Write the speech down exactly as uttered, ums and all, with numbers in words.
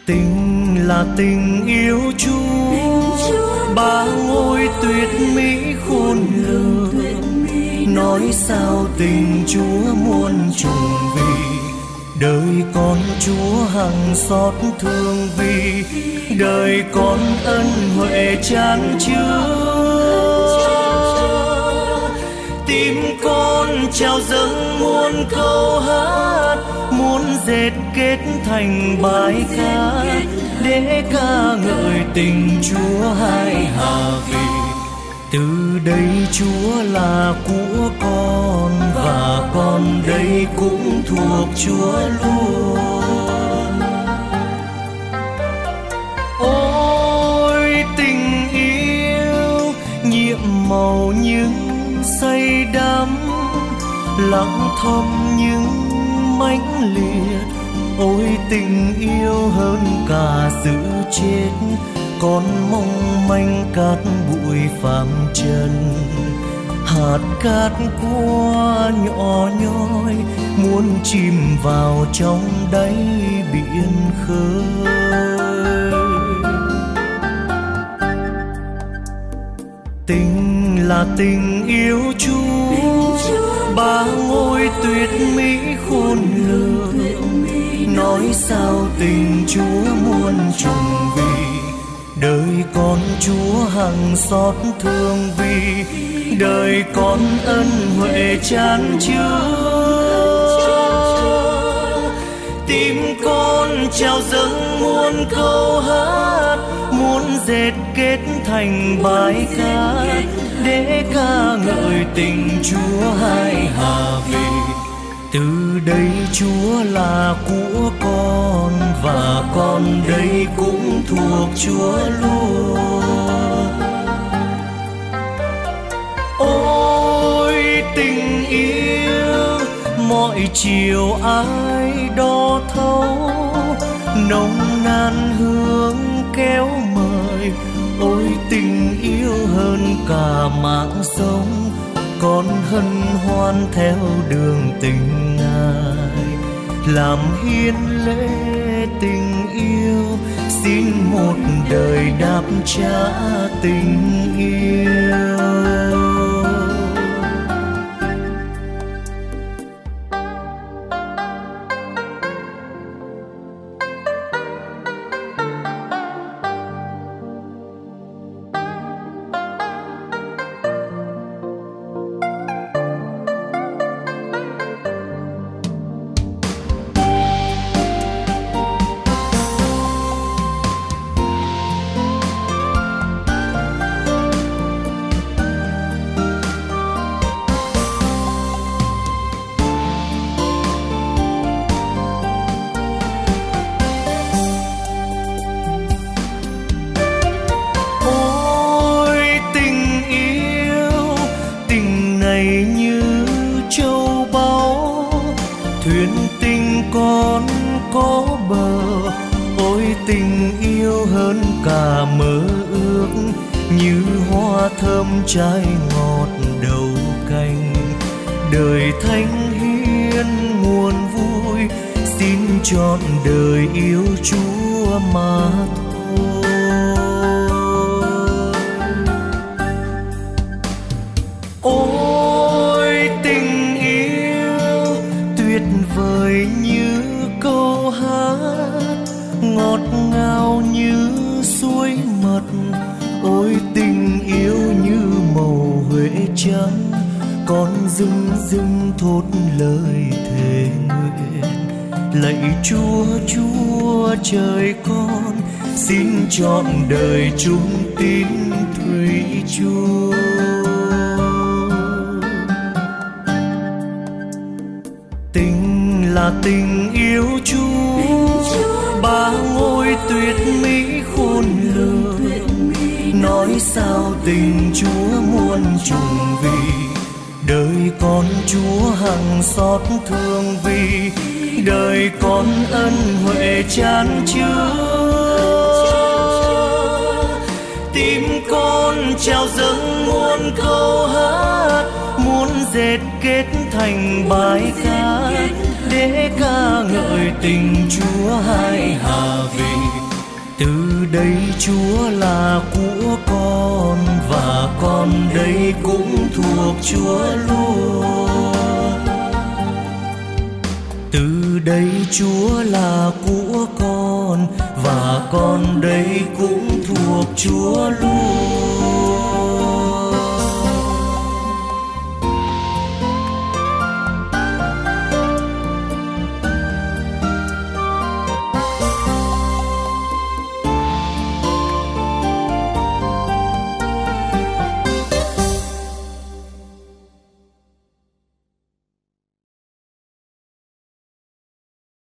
Tình là tình yêu Chúa, ba ngôi tuyệt mỹ khôn lường. Nói sao tình Chúa muôn trùng vì đời con Chúa hằng xót thương, vì đời con ân huệ chan chứa. Tim con trao dâng muôn câu hát, muốn dệt kết thành bài ca để ca ngợi tình Chúa hai hà. Vì từ đây Chúa là của con và con đây cũng thuộc Chúa luôn. Ôi tình yêu nhiệm màu những say đắm, lặng thầm những mãnh liệt. Ôi tình yêu hơn cả sự chết, con mong manh cát bụi phàm trần. Hạt cát qua nhỏ nhoi muốn chìm vào trong đáy biển khơi. Tình là tình yêu Chúa, ba ngôi tuyệt mỹ khôn lường. Nói sao tình Chúa muôn trùng vì đời con Chúa hằng xót thương, vì đời con ân huệ chan chứa. Tim con trao dâng muôn câu hát, muốn dệt kết thành bài ca để ca ngợi tình Chúa hai hà. Vì từ đây Chúa là của con và con đây cũng thuộc Chúa luôn. Ôi tình yêu mọi chiều ai đo thấu, nồng nàn hương kéo mời. Ôi tình yêu hơn cả mạng sống, con hân hoan theo đường tình Ngài. Làm hiến lễ tình yêu, xin một đời đáp trả tình yêu. Như châu báu thuyền tình con có bờ. Ôi tình yêu hơn cả mơ ước, như hoa thơm trái ngọt đầu cành. Đời thánh hiến nguồn vui, xin trọn đời yêu Chúa mà thôi. Ôi tình yêu tuyệt vời như câu hát, ngọt ngào như suối mật. Ôi tình yêu như màu huệ trắng, con dưng dưng thốt lời thề nguyện. Lạy Chúa, Chúa trời con, xin trọn đời chung tín thủy chung. Tình là tình yêu Chúa, ba ngôi tuyệt mỹ khôn lường. Nói sao tình Chúa muôn trùng vì đời con Chúa hằng xót thương, vì đời con ân huệ chan chứa. Tim con trao dâng muôn câu hát, muốn dệt kết thành bài ca để ca ngợi tình Chúa hai hà. Vì Từ đây Chúa là của con và con đây cũng thuộc Chúa luôn. Từ đây Chúa là của con và con đây cũng thuộc Chúa luôn.